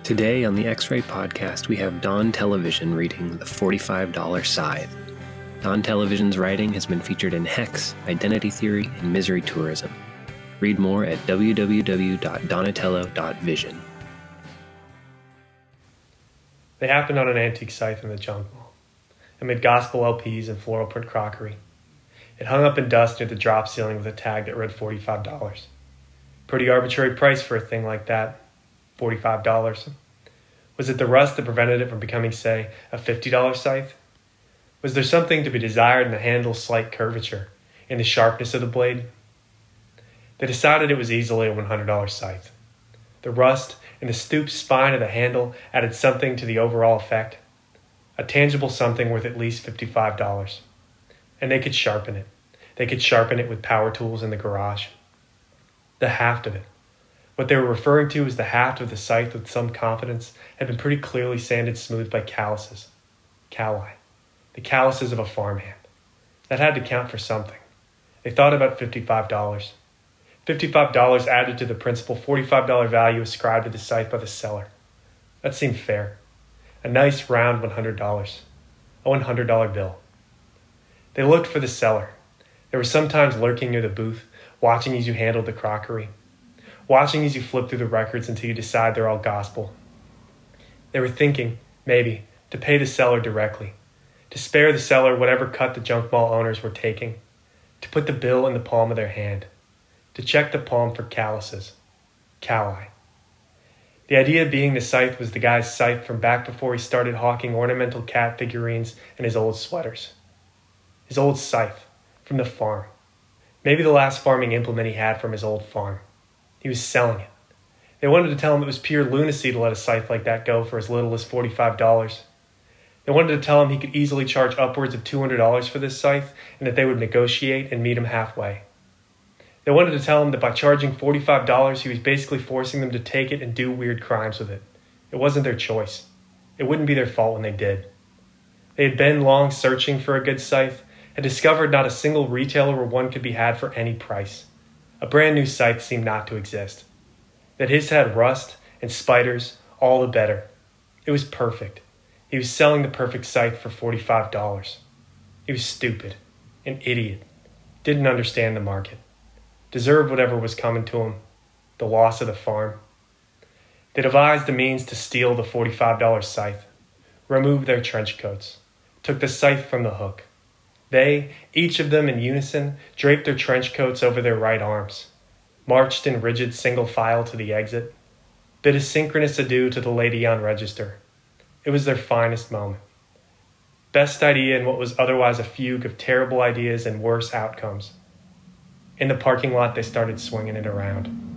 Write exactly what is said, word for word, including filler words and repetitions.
Today on the X-Ray Podcast, we have Dawn Television reading The forty-five dollar Scythe. Dawn Television's writing has been featured in Hex, Identity Theory, and Misery Tourism. Read more at w w w dot donatello dot vision. They happened on an antique scythe in the junk mall, amid gospel L Ps and floral print crockery. It hung up in dust near the drop ceiling with a tag that read forty-five dollars. Pretty arbitrary price for a thing like that, forty-five dollars. Was it the rust that prevented it from becoming, say, a fifty dollar scythe? Was there something to be desired in the handle's slight curvature, in the sharpness of the blade? They decided it was easily a one hundred dollar scythe. The rust and the stooped spine of the handle added something to the overall effect, a tangible something worth at least fifty-five dollars. And they could sharpen it. They could sharpen it with power tools in the garage. The haft of it. What they were referring to as the haft of the scythe with some confidence had been pretty clearly sanded smooth by calluses. Calli. The calluses of a farmhand. That had to count for something. They thought about fifty-five dollars. fifty-five dollars added to the principal forty-five dollar value ascribed to the scythe by the seller. That seemed fair. A nice round one hundred dollars. A one hundred dollar bill. They looked for the seller. They were sometimes lurking near the booth, watching as you handled the crockery. Watching as you flip through the records until you decide they're all gospel. They were thinking, maybe, to pay the seller directly. To spare the seller whatever cut the junk mall owners were taking. To put the bill in the palm of their hand. To check the palm for calluses. Calli. The idea being the scythe was the guy's scythe from back before he started hawking ornamental cat figurines and his old sweaters. His old scythe. From the farm. Maybe the last farming implement he had from his old farm. He was selling it. They wanted to tell him it was pure lunacy to let a scythe like that go for as little as forty-five dollars. They wanted to tell him he could easily charge upwards of two hundred dollars for this scythe and that they would negotiate and meet him halfway. They wanted to tell him that by charging forty-five dollars, he was basically forcing them to take it and do weird crimes with it. It wasn't their choice. It wouldn't be their fault when they did. They had been long searching for a good scythe, had discovered not a single retailer where one could be had for any price. A brand new scythe seemed not to exist. That his had rust and spiders, all the better. It was perfect. He was selling the perfect scythe for forty-five dollars. He was stupid, an idiot, didn't understand the market, deserved whatever was coming to him, the loss of the farm. They devised the means to steal the forty-five dollar scythe, removed their trench coats, took the scythe from the hook. They, each of them in unison, draped their trench coats over their right arms, marched in rigid single file to the exit, bid a synchronous adieu to the lady on register. It was their finest moment. Best idea in what was otherwise a fugue of terrible ideas and worse outcomes. In the parking lot, they started swinging it around.